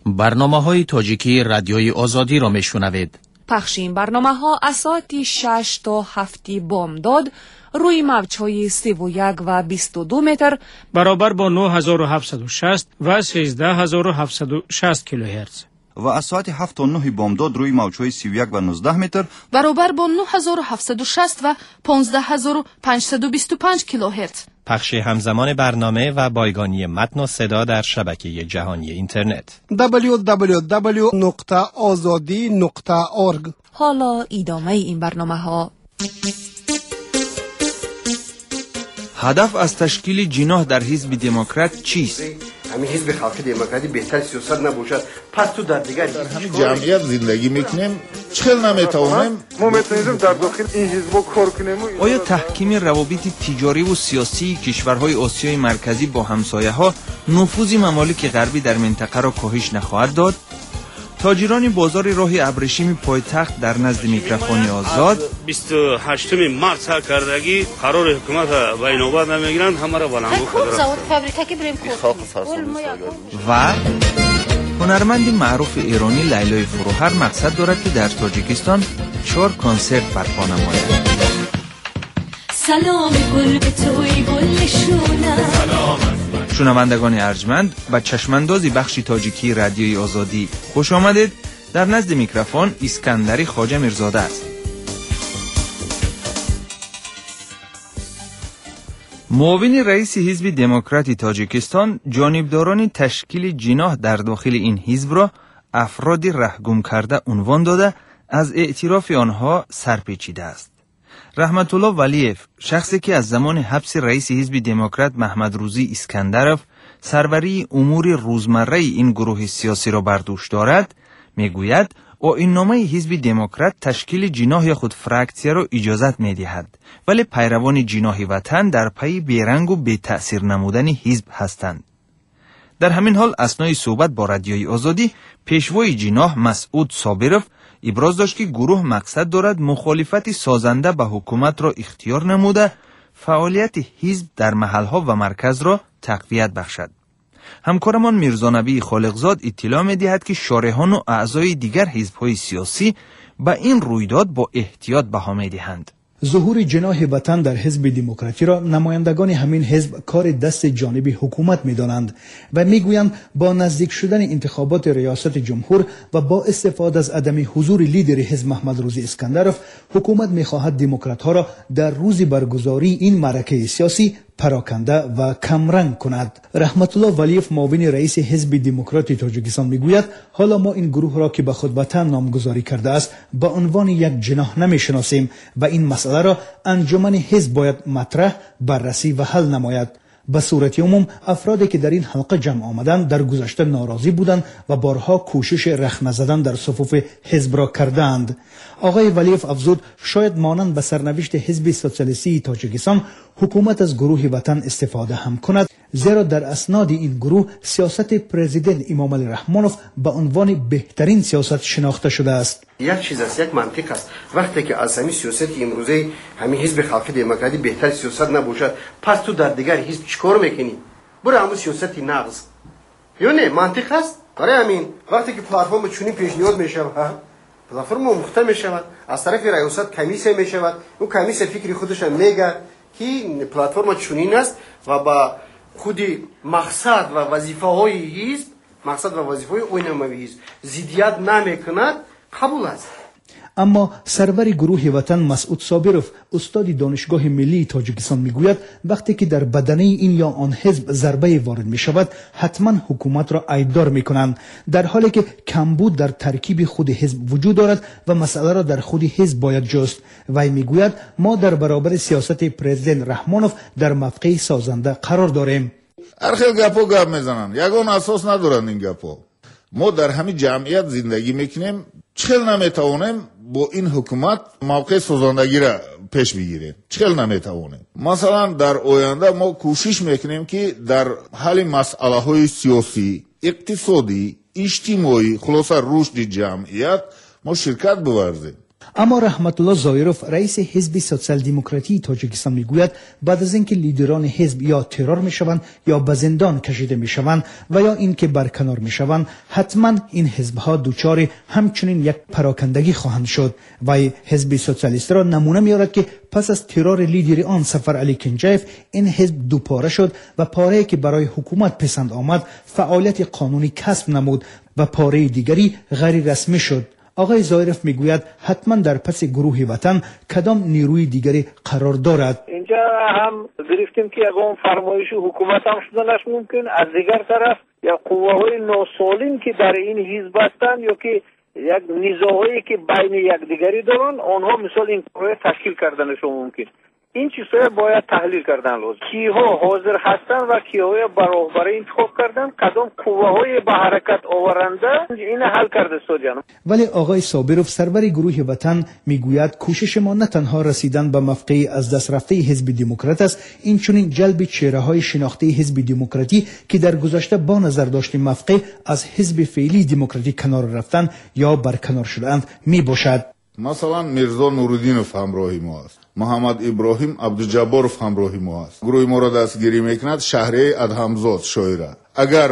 برنامه‌های تاجیکی رادیوی آزادی را میشنوید. پخش این برنامه‌ها از ساعت 6 تا 7 بامداد روی موج‌های 31 و 22 متر برابر با 9760 و 13760 کیلوهرتز و از ساعت 7 تا 9 بامداد روی موج‌های 31 و 19 متر برابر با 9760 و 15525 کیلوهرتز. پخش همزمان برنامه و بایگانی متن و صدا در شبکه جهانی اینترنت www.azadi.org. حالا ادامه این برنامه‌ها. هدف از تشکیل جناح در حزب دموکرات چیست؟ همین حزب خلق دموکراتی بهتر سیاست نباشد، پس تو در همین جمعیت زندگی میکنیم، چخل نمیتوانیم ما میتونیم در داخل این حزب کار کنیم. آیا تحکیم روابط تجاری و سیاسی کشورهای آسیای مرکزی با همسایه ها نفوذ ممالک غربی در منطقه را کاهش نخواهد داد؟ تاجران بازار راه ابریشم پایتخت در نزد میکروفون آزاد 28 مارس کردگی قرار حکومت بین‌النهاد نمیگیرند، همه را بلندگو و هنرمند معروف ایرانی لیلای فروهر مقصد دارد که در تاجیکستان 4 کنسرت برپا نماید. سلام گل به توی گل شونم. شنوندگان ارجمند و چشماندازی بخش تاجیکی رادیوی آزادی خوش آمدید. در نزد میکروفون اسکندری خواجه میرزاده است. معاون رئیس حزب دموکراتی تاجیکستان جانبداران تشکیل جناح در داخل این حزب را افرادی رهگم کرده عنوان داده از اعتراف آنها سرپیچیده است. رحمت الله ولیف، شخصی که از زمان حبس رئیس حزب دموکرات محمد روزی اسکندرов سروری امور روزمره این گروه سیاسی را بر دوش دارد، میگوید آیین‌نامه حزب دموکرات تشکیل جناح خود فراکسیه را اجازت می‌دهد، ولی پیروان جناح وطن در پی بیرنگ و بی تأثیر نمودن حزب هستند. در همین حال اثنای صحبت با رادیوی آزادی پیشوای جناح مسعود صابرov ابراز داشت که گروه مقصد دارد مخالفت سازنده به حکومت را اختیار نموده فعالیت حزب در محلها و مرکز را تقویت بخشد. همکارمان میرزا نبی خالقزاد اطلاع می‌دهد که شارحان و اعضای دیگر حزب‌های سیاسی به این رویداد با احتیاط بها می‌دهند. ظهور جناح وطن در حزب دموکراتی را نمایندگان همین حزب کار دست جانب حکومت می‌دانند و می‌گویند با نزدیک شدن انتخابات ریاست جمهور و با استفاده از عدم حضور لیدر حزب محمد روزی اسکندرov حکومت می‌خواهد دموکرات‌ها را در روز برگزاری این معرکه سیاسی پراکنده و کمرنگ کند. رحمت الله ولیف معاون رئیس حزب دموکراتی تاجیکستان میگوید حالا ما این گروه را که به خود وطن نامگذاری کرده است با عنوان یک جناح نمیشناسیم و این مسئله را انجمن حزب باید مطرح، بررسی و حل نماید. به صورت عموم افرادی که در این حلقه جمع آمدند در گذشته ناراضی بودند و بارها کوشش رخنه زدن در صفوف حزب را کردند. آقای ولیف افزود شاید مانند به سرنوشت حزب سوسیالیستی تاجیکستان حکومت از گروه وطن استفاده هم کند، زیرا در اسناد این گروه سیاست پرزیدنت امام علی رحمانوف به عنوان بهترین سیاست شناخته شده است. یک چیز است، یک منطق است. وقتی که از همین سیاست امروزی همین حزب خلق دموکراتی بهتر سیاست نباشد، پس تو در دیگر حزب چیکار میکنی؟ برو همون سیاست نقض. یا نه منطق است؟ برای همین وقتی که پلتفرم چونی پیشنهاد میشه پلتفرم مختل میشود، از طرف ریاست کمیسه میشود، اون کمیسه فکری خودش میگه که پلتفرم چونین است و با خود مقصد و وظیفه های حزب، مقصد و وظیفه های اوینموی حزب ضدیت نمیکند، قبول است. اما سرور گروه وطن مسعود صابرov استاد دانشگاه ملی تاجیکستان میگوید وقتی که در بدنه این یا آن حزب ضربه وارد می شود حتما حکومت را عیبدار می کنند، در حالی که کمبود در ترکیب خود حزب وجود دارد و مسئله را در خود حزب باید جست. وی میگوید ما در برابر سیاست پرزیدنت رحمانوف در موقع سازنده قرار داریم. هر خیلی گپو گپ میزنن، یگان اساس ندارن این گپو. ما در همین جمعیت زندگی میکنیم، چخل نمیتوانیم با این حکومت موقع سازندگی را پیش بگیریم، چخل نمیتوانیم. مثلا در آینده ما کوشش میکنیم که در حل مسئله های سیاسی، اقتصادی، اجتماعی، خلاصه رشد جمعیت ما شرکت بورزیم. اما رحمت الله زایروف رئیس حزب سوسیال دموکراتی تاجیکستان میگوید بعد از اینکه لیدران حزب یا ترور میشوند یا به زندان کشیده میشوند و یا اینکه برکنار میشوند، حتما این حزبها دچار همچنین یک پراکندگی خواهند شد و حزب سوسیالیست را نمونه میارد که پس از ترور لیدر آن سفر علی کنجایف این حزب دوپاره شد و پاره‌ای که برای حکومت پسند آمد فعالیت قانونی کسب نمود و پاره دیگری غیر رسمی شد. آقای زایروف میگوید حتما در پس گروه وطن کدام نیروی دیگری قرار دارد. اینجا هم گرفتیم که اون فرمایش حکومت هم شدنش ممکن، از دیگر طرف یا قوه‌های ناسالم که در این حزب هستند یا که یک نزاعی که بین یکدیگری دارن، آنها مثال این گروه تشکیل کردنشون ممکن. این چیزها باید تحلیل کردن لازم. کیها حاضر هستن و کیها برابر انتخاب کردن، کدام قوه‌های به حرکت آورنده، این حل کرده است جناب. ولی آقای صابروف سرور گروه وطن میگوید کوشش ما نه تنها رسیدن به مفقه از دست رفته حزب دموکرات است، این چنین جلب چهره‌های شناخته حزب دموکراتی که در گذشته با نظر داشت مفقه از حزب فعلی دموکراتی کنار رفتن یا برکنار شدند می باشد. مثلا میرزا نورالدینов همراهی ما است، محمد ابراهیم عبدالجبارов همراهی ما است. گروه ما را دستگیری میکند شهریه ادهمزاد شاعره. اگر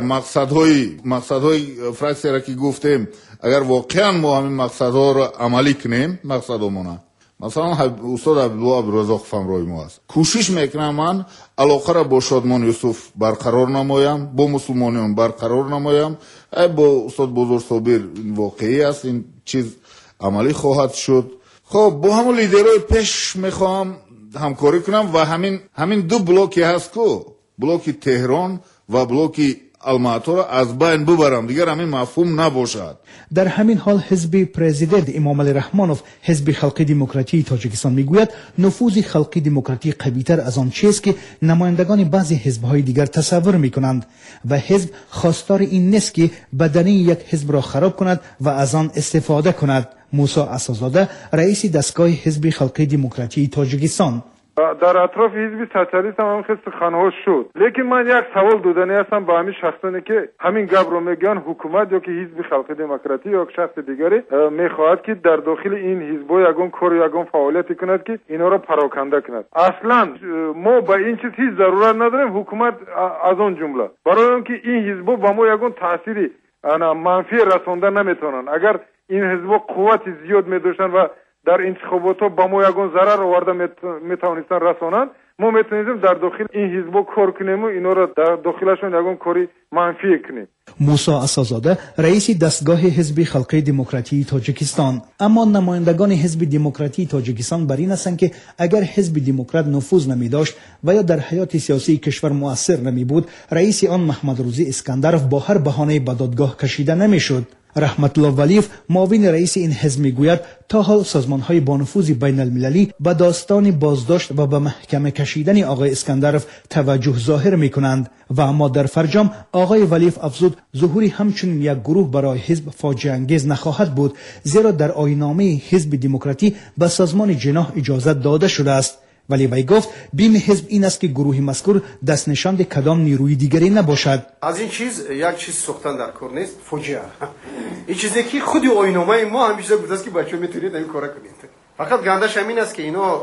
مقصدهای فراکسیا را که گفتیم اگر واقعا ما همین مقصدها را عملی کنیم، مقصدمون مثلا استاد عبدالله عبدالرزاق همراهی ما است. کوشش میکنم من علاقه را با شادمان یوسف برقرار نمایم، با مسلمانان برقرار نمایم. با استاد بزرگ صابر واقعی است، این چیز عملی خواهد شد. خب با همون لیدرهای پیش میخوام همکاری کنم و همین دو بلوکی هست که بلوک تهران و بلوک الماطا را از بین ببرم، دیگر همین مفهوم نباشد. در همین حال حزب پرزیدنت امام علی رحمانوف حزب خلقی دموکراتی تاجیکستان میگوید نفوذ خلقی دموکراتی قوی‌تر از آن چیست که نمایندگان بعضی حزب‌های دیگر تصور میکنند و حزب خواستار این نیست که بدنه یک حزب را خراب کند و از آن استفاده کند. موسی اساس‌زاده رئیس دستگاه حزب خلقی دموکراتی تاجیکستان: در اطراف حزب سوسیالیست هم خیلی سخنها شد، لیکن من یک سوال دادنی هستم با همین شخصانی که همین گپ رو میگن حکومت یا که حزب خلق دموکراتی یا شخص دیگری میخواهد که در داخل این حزب یگان کار یگان فعالیتی کند که اینا را پراکنده کند. اصلا ما با این چیز هیچ ضرورت نداریم، حکومت از اون جمله، برای اینکه این حزب با ما یگان تأثیری منفی رسانده نمیتونن. اگر این حزب قوت زیاد میداشتن و در انتخابات ها با ما یگان ضرر آورده میتوانستن رسانند، ما میتونیم در داخل این حزب کار کنیم و اینا را در داخلشون یگان کاری منفی کنیم. موسی اساس‌زاده رئیس دستگاه حزب خلقی دموکراتی تاجیکستان: اما نمایندگان حزب دموکراتی تاجیکستان بر این هستند که اگر حزب دموکرات نفوذ نمی داشت و یا در حیات سیاسی کشور مؤثر نمی بود، رئیس آن محمد روزی اسکندرов با هر بهانه به دادگاه کشیده نمیشد. رحمت الله ولیف معاون رئیس این حزب میگوید تا حال سازمان‌های با نفوذ بین المللی به داستان بازداشت و به محکمه کشیدن آقای اسکندرov توجه ظاهر میکنند و اما در فرجام آقای ولیف افزود ظهور همچنین یک گروه برای حزب فاجعه انگیز نخواهد بود، زیرا در آیین‌نامه حزب دموکراتی به سازمان جناح اجازه داده شده است. ولی وی گفت بیم حزب این است که گروه مذکور دست نشاند کدام نیروی دیگری نباشد. از این چیز یک چیز سوختن در کار نیست، فوجیه. این چیزی که خودی آیین‌نامه ما همیشه گفته است که بچه‌ها میتونید این کارا کنید. فقط گندش همین است که اینا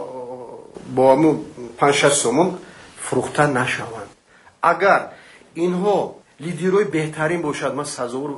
با همون 5-6 سومون فروخته نشوند. اگر اینها لیدرای بهترین باشد، من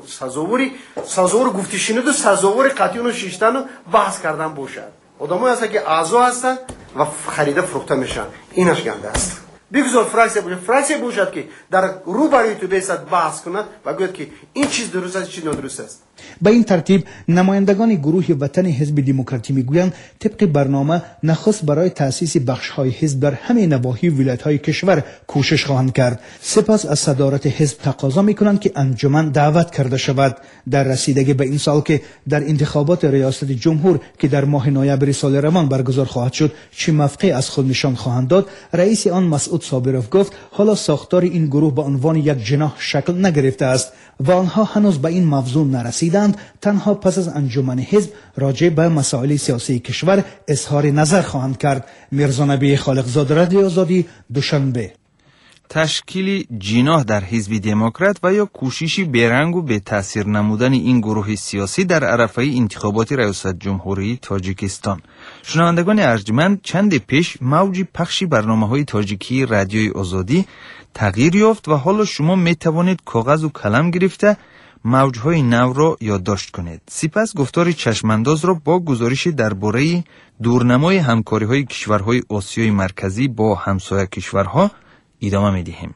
سزاوار گفتی شنید و سزاوار قطعی و شیشتن و بحث کردن باشد. آدمایی هستن که اعضا هستن و خریده فروخته میشن، اینش گنده است. بگذار فراکسیا باشد که در روبروی تو بیستد بحث کند و گوید که این چیز درست است، چیز نادرست است. به این ترتیب نمایندگان گروه وطن حزب دموکراتی میگویند طبق برنامه نخست برای تأسیس بخش‌های حزب در همه نواحی ولایت‌های کشور کوشش خواهند کرد. سپس از صدارت حزب تقاضا میکنند که انجمن دعوت کرده شود. در رسیدگی به این سال که در انتخابات ریاست جمهور که در ماه نوامبر سال روان برگزار خواهد شد چه موقع از خود نشان خواهند داد، رئیس آن مسعود صابروف گفت حالا ساختار این گروه به عنوان یک جناح شکل نگرفته است و آنها هنوز به این موضوع نرسیدند. تنها پس از انجمن حزب راجع به مسائل سیاسی کشور اظهار نظر خواهند کرد. میرزا نبی خالقزاده، رادیو آزادی، دوشنبه. تشکیل جناح در حزب دموکرات و یا کوششی بیرنگ و به تأثیر نمودن این گروه سیاسی در عرصه انتخابات ریاست جمهوری تاجیکستان. شنوندگان ارجمند، چند پیش موج پخش برنامه‌های تاجیکی رادیوی آزادی تغییر یافت و حالا شما می توانید کاغذ و قلم گرفته موجهای نو را یادداشت کنید. سپس گفتار چشمانداز را با گزارش درباره دورنمای همکاری‌های کشورهای آسیای مرکزی با همسایه کشورها ادامه می‌دهیم.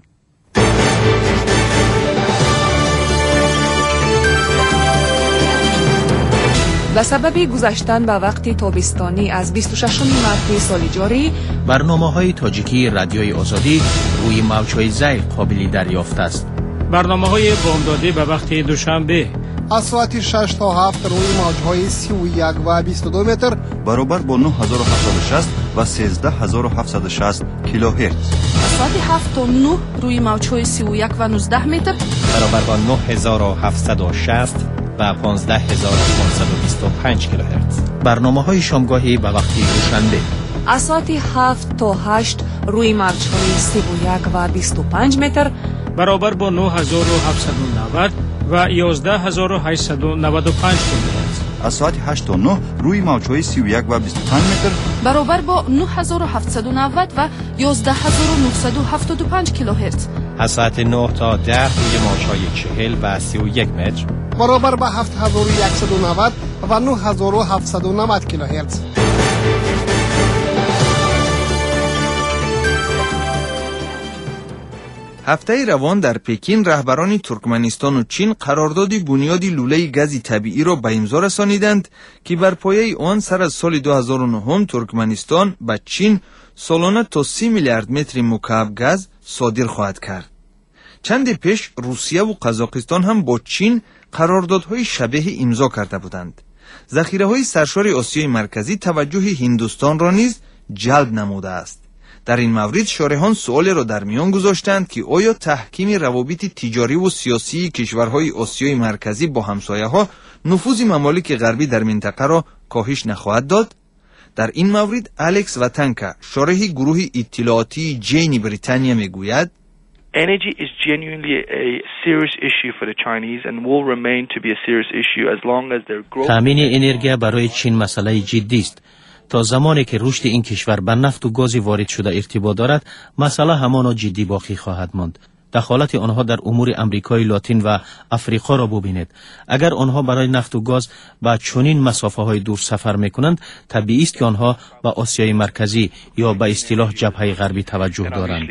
به سبب گذشتن به وقت تابستانی از 26 مارس سال جاری، برنامه‌های تاجیکی رادیوی آزادی روی موج‌های زیر قابل دریافت است. برنامه‌های بامدادی به وقت دوشنبه از ساعت 6 تا 7 روی موج‌های 31 و 22 متر برابر با 9760 و 13760 کیلوهرتز. از ساعت 7 تا 9 روی موج‌های 31 و 19 متر برابر با 9760 و 15525 کیلوهرتز. برنامه‌های شامگاهی به وقت دوشنبه از ساعت 7 تا 8 روی موج‌های 31 و 25 متر برابر با 9790 و 11895 کیلوهرتز. از ساعت 8 تا 9 روی موج‌های 31 و 25 متر برابر با 9790 و 11975 کیلوهرتز. از ساعت 9 تا 10 روی موج‌های 40 و 31 متر برابر با 7190 و 9790 کیلوهرتز. هفته روان در پکین رهبران ترکمنستان و چین قرارداد بنیادی لوله گاز طبیعی را به امضا رسانیدند که بر پایه آن سر از سال 2009 ترکمنستان به چین سالانه تا 30 میلیارد متر مکعب گاز صادر خواهد کرد. چند پیش روسیه و قزاقستان هم با چین قراردادهای شبیه امضا کرده بودند. ذخیره‌های سرشار آسیای مرکزی توجه هندوستان را نیز جلب نموده است. در این مورد شارحان سؤال را در میان گذاشتند که آیا تحکیم روابط تجاری و سیاسی کشورهای آسیای مرکزی با همسایه‌ها نفوذ ممالک غربی در منطقه را کاهش نخواهد داد؟ در این مورد الکس واتانکا، شارح گروه اطلاعاتی جین بریتانیا میگوید: Energy is genuinely a serious issue for the Chinese and will remain to be a serious issue as long as their growth. تامین انرژی برای چین مسئله جدی است. تا زمانی که رشد این کشور به نفت و گاز وارد شده ارتباط دارد، مسئله همانا جدی باقی خواهد ماند. دخالت آنها در امور امریکای لاتین و افریقا را ببینید. اگر آنها برای نفت و گاز با چنین مسافه‌های دور سفر می‌کنند، طبیعی است که آنها به آسیای مرکزی یا به اصطلاح جبهه غربی توجه دارند.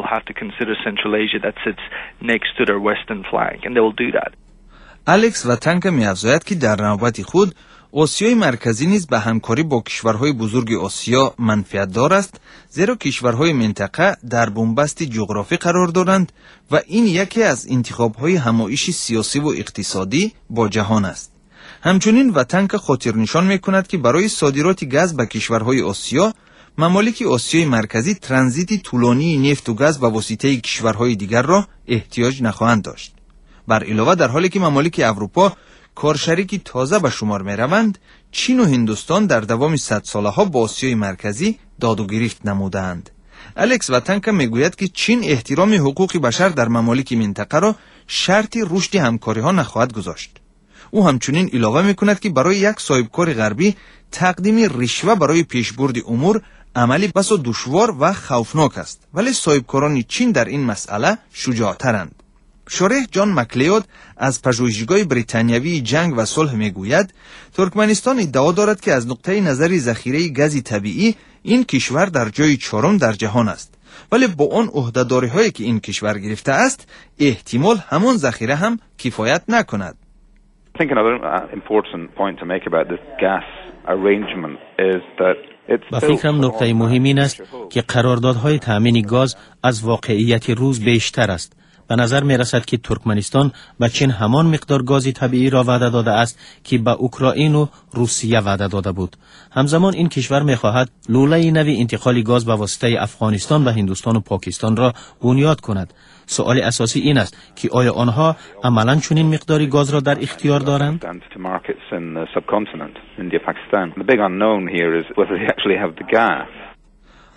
الکس واتانکا می‌افزاید که در نوبت خود آسیای مرکزی نیز به همکاری با کشورهای بزرگ آسیا منفعت دار است، زیرا کشورهای منطقه در بنبست جغرافی قرار دارند و این یکی از انتخاب‌های همایش سیاسی و اقتصادی با جهان است. همچنین واتانکا خاطر نشان می‌کند که برای صادرات گاز به کشورهای آسیا، ممالک آسیای مرکزی ترانزیت طولانی نفت و گاز به واسطه کشورهای دیگر را احتیاج نخواهند داشت. بر علاوه در حالی که ممالک اروپا کارشریکی تازه به شمار می روند، چین و هندوستان در دوام 100 ساله ها با آسیای مرکزی داد و گریخت نمودند. الکس واتانکا می گوید که چین احترام حقوق بشر در ممالک منطقه را شرط رشد همکاری ها نخواهد گذاشت. او همچنین علاوه می کند که برای یک صاحبکار غربی تقدیم رشوه برای پیشبرد امور عملی بسا دشوار و خوفناک است، ولی صاحبکاران چین در این مسئله شجاع‌ترند. شارح جان مکلیود از پژوهشگاه بریتانیایی جنگ و صلح میگوید ترکمنستان ادعا دارد که از نقطه نظر ذخیره گاز طبیعی این کشور در جای 4 در جهان است، ولی با آن عهده‌داری‌هایی که این کشور گرفته است احتمال همان ذخیره هم کفایت نکند. I think another important point to make about this gas arrangement is that با فکرم نکته مهم این است که قراردادهای تامین گاز از واقعیت روز بیشتر است. به نظر می رسد که ترکمنستان به چین همان مقدار گاز طبیعی را وعده داده است که به اوکراین و روسیه وعده داده بود. همزمان این کشور می خواهد لوله نوی انتقال گاز به واسطه افغانستان و هندوستان و پاکستان را بنیاد کند. سوال اساسی این است که آیا آنها عملاً چنین مقداری گاز را در اختیار دارند؟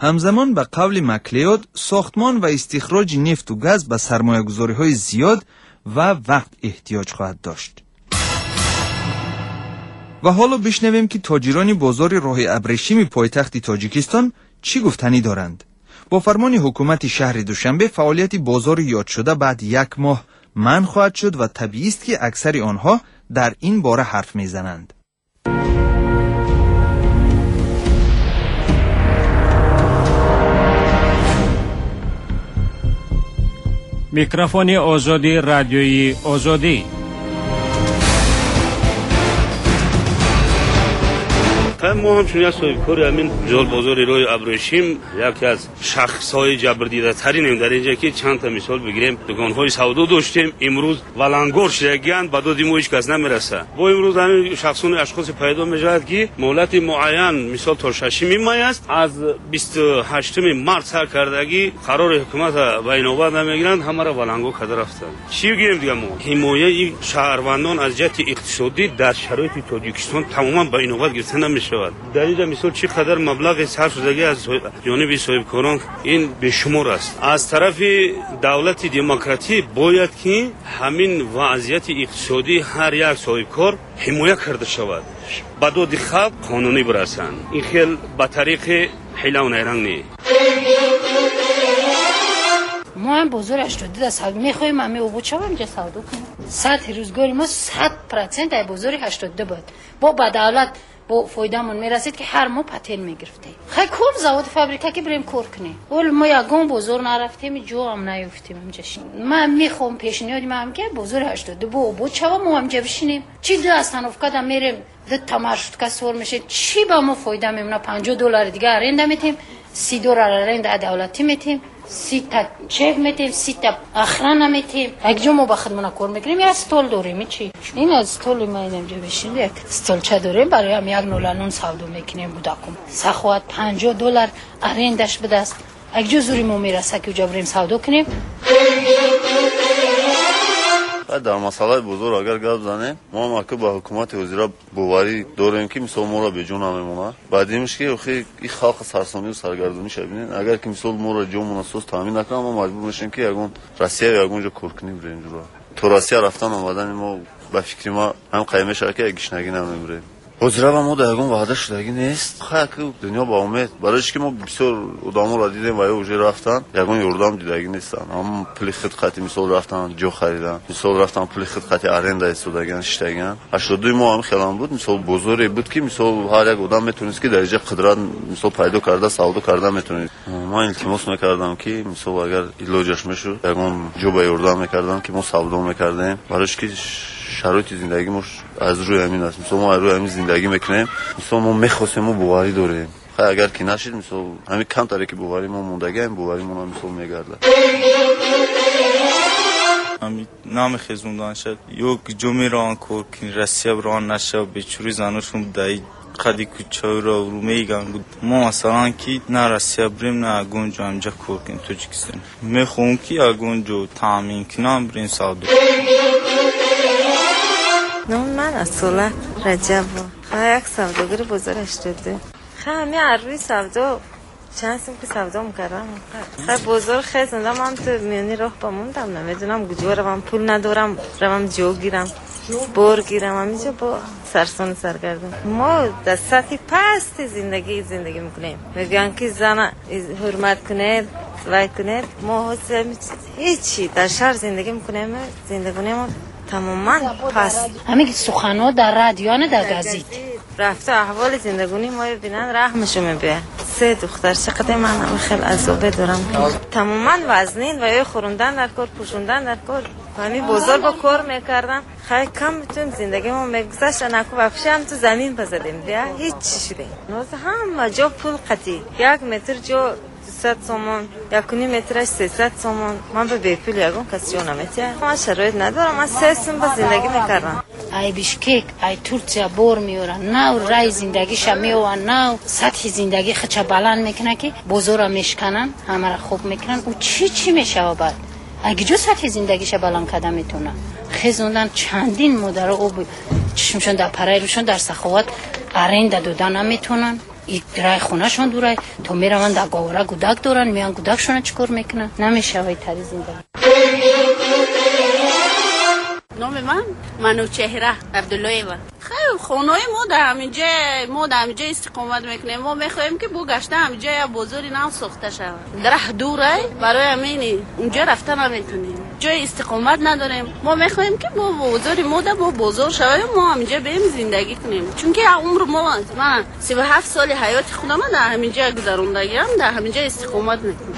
همزمان به قول مکلیود ساختمان و استخراج نفت و گاز به سرمایه‌گذاری‌های زیاد و وقت احتیاج خواهد داشت. و حالا بشنویم که تاجران بازار راه ابریشم پایتخت تاجیکستان چی گفتنی دارند. با فرمان حکومت شهر دوشنبه فعالیت بازار یاد شده بعد 1 ماه منع خواهد شد و طبیعی است که اکثر آنها در این باره حرف میزنند. میکروفون آزادی رادیویی آزادی. ما همچنین از صاحبکار همین جال بازار راه ابریشم یکی از شخص‌های جبردیده ترینیم در اینجا که چند تا مثال بگیریم. دکان‌های سودا داشتیم، امروز ولنگار شدگیان به داد ما هیچ کس نمیرسه. با امروز همین شخصان اشخاص پیدا میشود که مهلت معین مثال تا 6 ماه است، از 28 مارس سر کردگی قرار حکومت به نوبت نمیگیرند، همه را ولنگار کرده رفتند. چی بگیم دیگه؟ ما حمایت شهروندان از جهت اقتصادی در شرایط تاجیکستان تماما به نوبت گرفته نمیشه. در اینجا مثال چقدر مبلغ صرف شدگی از جانب صاحبکاران این بیشمار است. از طرف دولت دموکراتی باید که همین وضعیت اقتصادی هر یک صاحبکار حمایت کرده شود، به داد خلق قانونی برسند. این خیلی به طریق حیله و نیرنگ نیست. ما هم بازارش رو دیده سود میخواییم همه عبود شو همجا سودا کنیم. سطح روزگاری ما 100% در بازار 82 بود. با دولت با فایدهمون میرسید که هر ماه پتن میگرفتیم. خیلی کل زواد فابریکه که بریم کار کنیم. اول ما یگان بازار نرفتیم، جو هم نیفتیم همجاشیم. من میخوام پیشنهادی من که بازار 82 با عبود شو ما همجا بشینیم. چی دو از تنفکت هم میریم ده تمرشد که سور میشه، چی با ما فایده میمونه؟ $50 دیگه ارنده میتیم، $30 ارنده دولتی میتیم، 30 تا چک میتیم، 30 تا اخران میتیم. اگه ما با خودمون کار میکنیم یا استول داریم چی؟ این از استول ما اینجا بشین یک استول چه داریم برای هم یک نولانون سودا میکنیم بوداکم. سخوات $50 ارندش بده است. اگه زوری ما میرسه که اونجا بریم سودا کنیم. در مسئله بزرگ اگر گپ زنیم ما که با حکومت وزیرا باوری داریم که مثلا ما را به جون نمیمونه. بعدیمش که اخی این خلق سرسامی و سرگردونی شبینین اگر که مثلا ما را جون مناسب تامین نکنه ما مجبور میشیم که یگون روسیه یا یگون جا کار کنیم بریم جلو. تو روسیه رفتن آمدن ما به فکر ما هم قیمه شده که گشنگی نمیبریم. وزرا با ما دایگون وعده شدگی نیست. خیلی دنیا با امید برایش که ما بسیار ادامه را دیدیم و اوجه رفتن یگون یوردام دیدگی نیستن. هم پول خدمتی مثال رفتن جو خریدن، مثال رفتن پول خدمتی ارنده استودگان شتگان. 82 ما هم خیلی بود مثال بزرگی بود که مثال هر یک آدم میتونست که درجه قدرت مثال پیدا کرده سودا کرده میتونید. ما التماس میکردم که مثال اگر ایلاجش میشد یگون جو به یوردام میکردن که ما سودا میکردیم برایش که شرایط زندگی ما از روی همین است. مثلا ما از روی همین زندگی میکنیم، مثلا ما میخواستیم ما باوری داریم. خیلی اگر که نشید مثلا همین کم تری که باوری ما موندگی هم باوری ما مثلا میگرده. همین نام خزوندان شد یک جمعی ران کور که رسیب ران نشه بیچوری زناشون دایی خدی کوچه را رو میگن بود. ما مثلا که نه رسیب بریم نه اگونجا همجا کور کنیم تاجیکستان. میخوام که اگونجا تامین کنم بریم سودا. نام من اصولا رجب خیلی یک سوداگر بازار 82 خیلی عروی سودا چند سیم که سودا میکردم خیلی بازار خیلی زنده من تو میانی راه بموندم نمیدونم گجوه روم پول ندارم روم جو گیرم بار گیرم همینجا با سرسان سرگردم. ما در سطح پست زندگی میکنیم. میگن که زن حرمت کنید وای کنید ما هیچی در شهر زندگی میکنیم. زندگی ما تماما پس همه سخن‌ها در رادیو در گازیت رفته احوال زندگانی ما ببینن رحمشو میبینن. 3 دختر چقدر من خیلی عذابه دارم تماما وزنین و یا خوروندن در کار پوشوندن در کار همین بزرگ با کار میکردن. خیلی کم میتونیم زندگی ما میگذشت نکو وفشه هم تو زمین بزدیم دیگه هیچ چی شده. نوز هم جا پول قطعی 1 متر جا 300 تومان 1.5 مترش 300 تومان. من به بیپول یگون کسی نمیتونم. من شرایط ندارم. من 3 سال با زندگی میکردم. ای بیشکک ای ترکیه بور میورن نه رای زندگیش میوان نه سطح زندگی خچه بلند میکنه که بزرگ میشکنن همه را خوب میکنن و چی میشه بعد اگه جو سطح زندگیش بلند کده میتونه خزوندن چندین مدر او چشمشون در پرای روشون در سخاوت ارنده دادن نمیتونن این رای خونه شون دوره تا میرون در گاوره گودک دارن میان گودکشون چیکار میکنن نمیشه وای تری زندگی. نام من منوچهره عبدالله و خیلی خونه‌ای ما در همینجا استقامت میکنیم. ما میخوایم که بو گشته همینجا یا بزرگی نام ساخته شود. درخت دوره برای همینی اونجا رفته نمیتونیم. جای استقامت نداریم. ما میخوایم که با بزرگی ما بزرگ شویم ما همینجا بریم زندگی کنیم. چون که عمر من 37 سال حیات خودم در همینجا گذروندگیم در همینجا استقامت میکنم.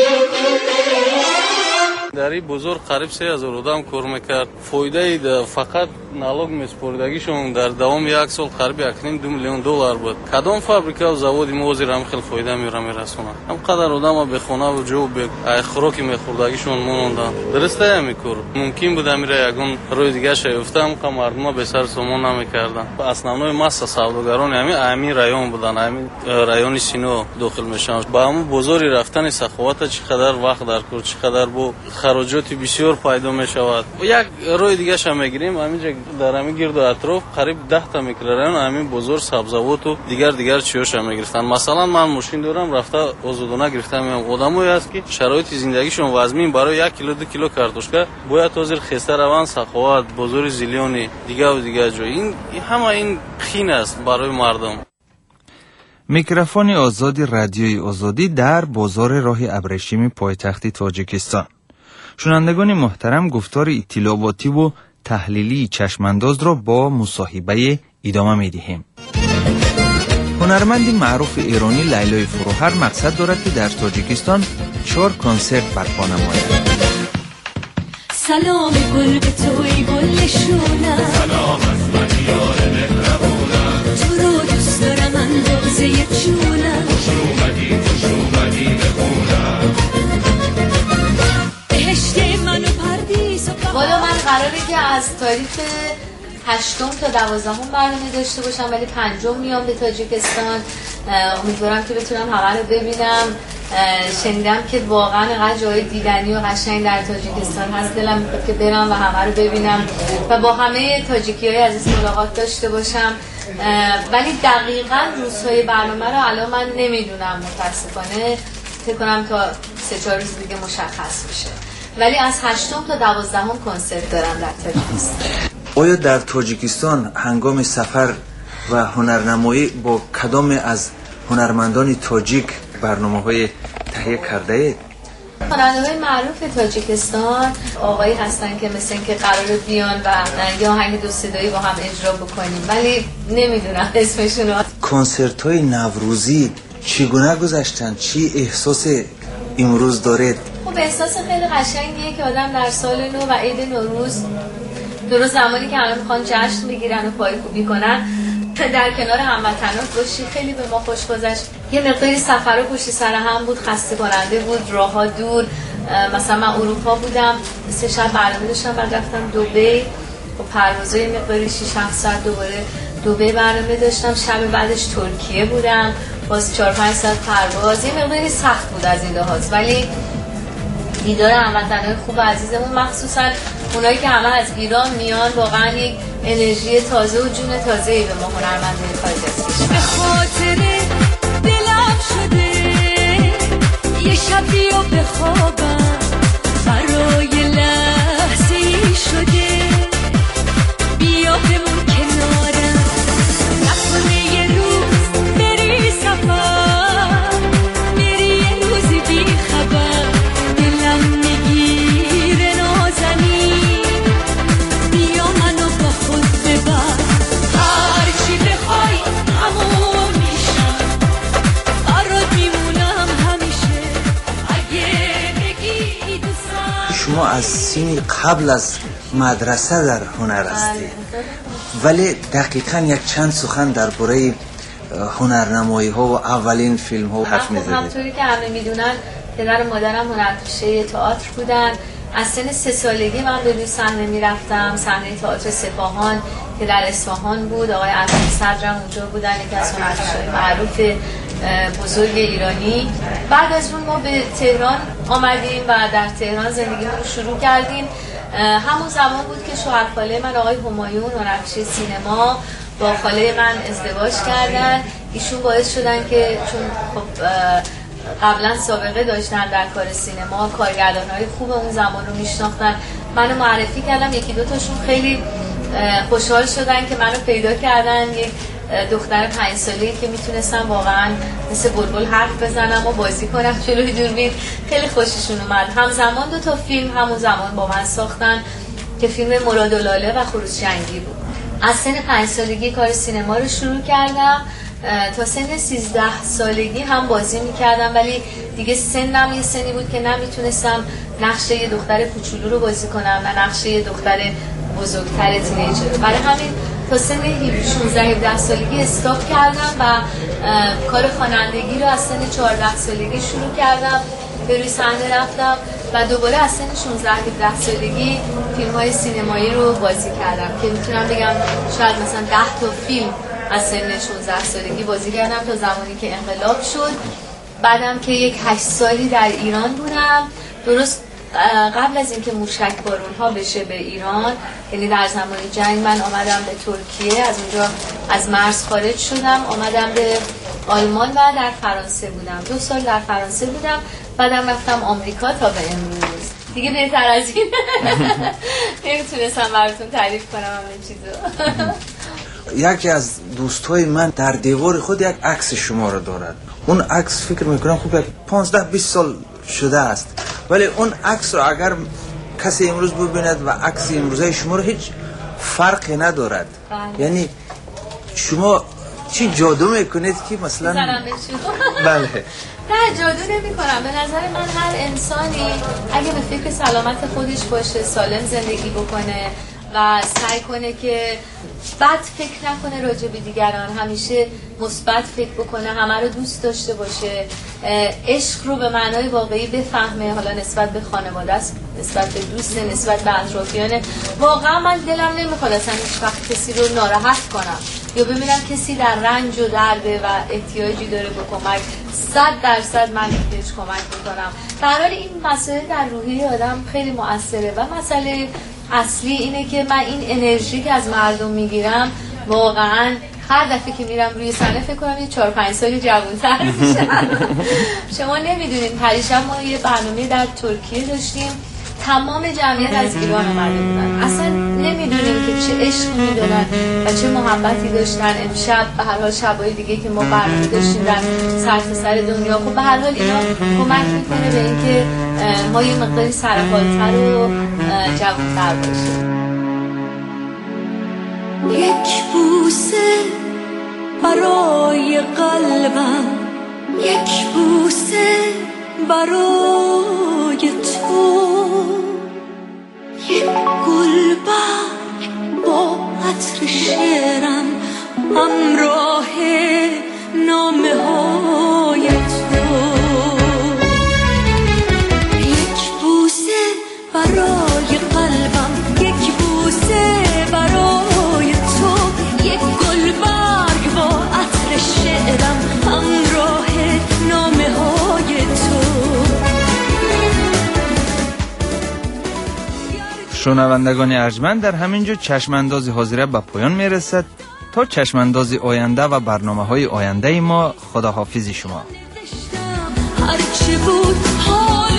در این بزرگ قریب 3000 آدم کار میکرد. فایده فقط نالوگ میسپردگیشون در دوام یک سال قریب 1.5 میلیون دلار بود. کدام فابریکا و زوادی موزیر هم خیلی فایده میرسونه. هم قدر آدم به خونه و جو به خوراکی میخوردگیشون موندن. درسته همیکور ممکن بود میره یگون روی دیگه شیفته هم که مردم به سر سامون نمیکردن. اسنانوی ماسه سوداگران همین رایون بودن. همین رایون سینو داخل میشن. با هم بزرگی رفتن سخاوت چقدر وقت در کار چقدر بو خراجاتی بسیار پیدا می شود. یک روی دیگه شما میگیریم همینجا در همین گرد و اطراف قریب 10 تا میکرارن همین بزرگ سبزوات و دیگر چیوش هم میگرفتن. مثلا من ماشین دارم رفته آزادانه گرفتم میام آدمایی هست که شرایط زندگیشون وزمین برای 1 کیلو 2 کیلو کارتوشکا باید تازه خسته روان سخاوت بزرگ زیلیونی دیگه جو این همه این خین است برای مردم. میکروفون آزادی رادیوی آزادی در بازار راه ابریشمی پایتخت تاجیکستان. شنوندگان محترم گفتار اطلاعاتی و تحلیلی چشمانداز را با مصاحبه ادامه می‌دهیم. هنرمند معروف ایرانی لیلای فروهر مقصد دارد که در تاجیکستان 4 کنسرت برپا نماید. سلام گل به توی گل شونم سلام از من یار مهربونم تو رو دوست دارم اندازه چونم خوش اومدی بخونم بهشت منو پردیس والا من قراره که از تاریخ 8 تا 12 برنامه داشته باشم ولی 5 میام به تاجیکستان. امیدوارم که بتونم همه رو ببینم. شنیدم که واقعا اینقدر جای دیدنی و قشنگ در تاجیکستان هست. دلم میخواد که برم و همه رو ببینم و با همه تاجیکی‌های عزیز ملاقات داشته باشم. ولی دقیقاً روزهای برنامه رو الان من نمیدونم متاسفانه. فکر کنم تا 3-4 روز دیگه مشخص بشه. ولی از 8 تا 12 کنسرت دارم در تاجیکستان. آیا در تاجیکستان هنگام سفر و هنرنمایی با کدام از هنرمندان تاجیک برنامه‌های تهیه کرده اید؟ خواننده‌های معروف تاجیکستان آقایی هستن که مثل اینکه قراره بیان و یا آهنگ 2 صدایی با هم اجرا بکنیم ولی نمیدونم اسمشون رو. کنسرت‌های نوروزی چگونه گذشتن؟ چی احساس امروز دارید؟ خب احساس خیلی قشنگیه که آدم در سال نو و عید نوروز درست زمانی که همه میخوان جشن بگیرن و پایکوبی کنن در کنار هموطنان باشی. خیلی به ما خوش گذشت. یه مقداری سفر و پشت سر هم بود، خسته کننده بود، راه ها دور. مثلا من اروپا بودم 3 شب برنامه داشتم بعد رفتم دبی و پروازای مقداری 6-7 ساعت دوباره دبی برنامه داشتم. شب بعدش ترکیه بودم باز 4-5 ساعت پرواز. یه مقداری سخت بود از این لحاظ ولی دیدار هموطنان خوب و عزیزمون مخصوصا اونایی که همه از ایران میان واقعا یک انرژی تازه و جون تازه‌ای به ما هنرمندان خارج از کشور. به خاطر دلم شده یه شبی و بخوابم برای لحظه‌ای شده بیا بمون کنارم نکنه یه روز بری سفر بری یه روزی بی خبر دلم میگیره نازنی بیا منو با خود ببر هرچی بخوای همون میشم برات میمونم همیشه اگه بگی دوستم. شما از سنی قبل از مدرسه در هنر هستید ولی دقیقاً یک چند سخن درباره هنرنمایی ها و اولین فیلم ها حرف میزنید. همونطوری که همه میدونن پدر و مادرم هنرپیشه تئاتر بودن. از سن 3 سالگی من به روی صحنه میرفتم، صحنه تئاتر سپاهان که در اصفهان بود. آقای علی صدرم اونجا بودن، یکی از هنرپیشه‌های معروف بزرگ ایرانی. بعد از اون ما به تهران آمدیم و در تهران زندگیمون رو شروع کردیم. همون زمان بود که شوهر خاله من آقای همایون هنرپیشه سینما با خاله من ازدواج کردن ایشون باعث شدن که چون خب قبلا سابقه داشتن در کار سینما، کارگردان‌های خوب اون زمان رو میشناختن، منو معرفی کردم. یکی دو تاشون خیلی خوشحال شدن که منو پیدا کردن، یک دختر 5 ساله‌ای که میتونستم واقعا مثل بلبل حرف بزنم و بازی کنم جلوی دوربین. خیلی خوششون اومد. همزمان 2 تا فیلم همون زمان با من ساختن که فیلم مراد و لاله و خروس جنگی بود. از سن 5 سالگی کار سینما رو شروع کردم تا سن 13 سالگی هم بازی میکردم، ولی دیگه سنم یه سنی بود که نمیتونستم نقش یه دختر کوچولو رو بازی کنم نه نقش یه دختر بزرگتر تینیجر. برای همین تا سن 16-17 سالگی استاپ کردم و کار خوانندگی رو از سن 14 سالگی شروع کردم، به روی صحنه رفتم و دوباره از سن 16-17 سالگی فیلم‌های سینمایی رو بازی کردم که میتونم بگم شاید مثلا 10 تا فیلم از سن 16 سالگی بازی کردم تا زمانی که انقلاب شد. بعدم که یک 8 سالی در ایران بودم، درست قبل از اینکه موشک بارون‌ها بشه به ایران، یعنی در زمان جنگ، من آمدم به ترکیه، از اونجا از مرز خارج شدم، آمدم به آلمان و در فرانسه بودم. 2 سال در فرانسه بودم، بعدم رفتم آمریکا تا به امروز. دیگه بهتر از این نمیتونستم براتون تعریف کنم همه چیزو. یکی از دوستای من در دیوار خود یک عکس شما رو دارد. اون عکس فکر میکنم خوب 15-20 سال شده است، ولی اون عکس رو اگر کسی امروز ببیند و عکس امروزه شما رو هیچ فرقی ندارد. یعنی شما چی جادو میکنید که مثلا بله نه جادو نمی کنم. به نظر من هر انسانی اگه به فکر سلامت خودش باشه، سالم زندگی بکنه و سعی کنه که بد فکر نکنه راجع به دیگران، همیشه مثبت فکر بکنه، همه رو دوست داشته باشه، عشق رو به معنای واقعی بفهمه، حالا نسبت به خانواده است، نسبت به دوست، نسبت به اطرافیانه. واقعا من دلم نمیخواد اصلا هیچ وقت کسی رو ناراحت کنم یا ببینم کسی در رنج و درده و احتیاجی داره به کمک. 100% من احتیاج کمک میکنم. در حال این مسئله در روحیه آدم خیلی مؤثره و مسئله اصلی اینه که من این انرژی که از مردم میگیرم واقعا هر دفعه که میرم روی صحنه فکر کنم یه 4-5 سالی جوان‌تر میشم. شما نمیدونین پریشب ما یه برنامه در ترکیه داشتیم، تمام جمعیت از ایران اومده بودن، اصلا نمیدونیم که چه عشقی میدونن و چه محبتی داشتن. امشب به هر حال شبای دیگه که ما برنامه داشتیم در سرتاسر دنیا، خب به هر حال اینا کمک میکنه به اینکه ما یه مقداری سرحال‌تر و جوان‌تر باشیم. یک بوسه برای قلبم، یک بوسه برای تو، یک گلبرگ با عطر شعرم همراه نامه های تو، یک بوسه برای قلبم، یک بوسه برای تو، یک گلبرگ با عطر شعرم همراه نامه های تو. شنوندگان ارجمند، در همینجا چشمانداز حاضره به پایان میرسد. تا چشمانداز آینده و برنامه‌های آینده ما، خداحافظی شما. هرچی بود حال